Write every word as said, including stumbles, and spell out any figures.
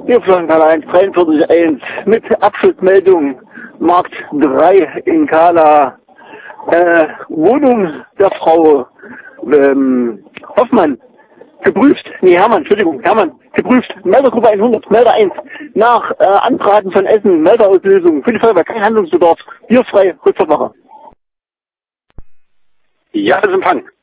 Hier Flankental eins, dreiundvierzig eins mit Abschlussmeldung Markt drei in Kala. Äh, Wohnung der Frau ähm, Hoffmann geprüft, nee Hermann, Entschuldigung, Hermann, geprüft, Meldergruppe hundert, Melder eins, nach äh, Antragen von Essen, Melderauslösung, für die Feuerwehr, kein Handlungsbedarf, hier frei, Rückverwacher. Ja, das ist Empfang.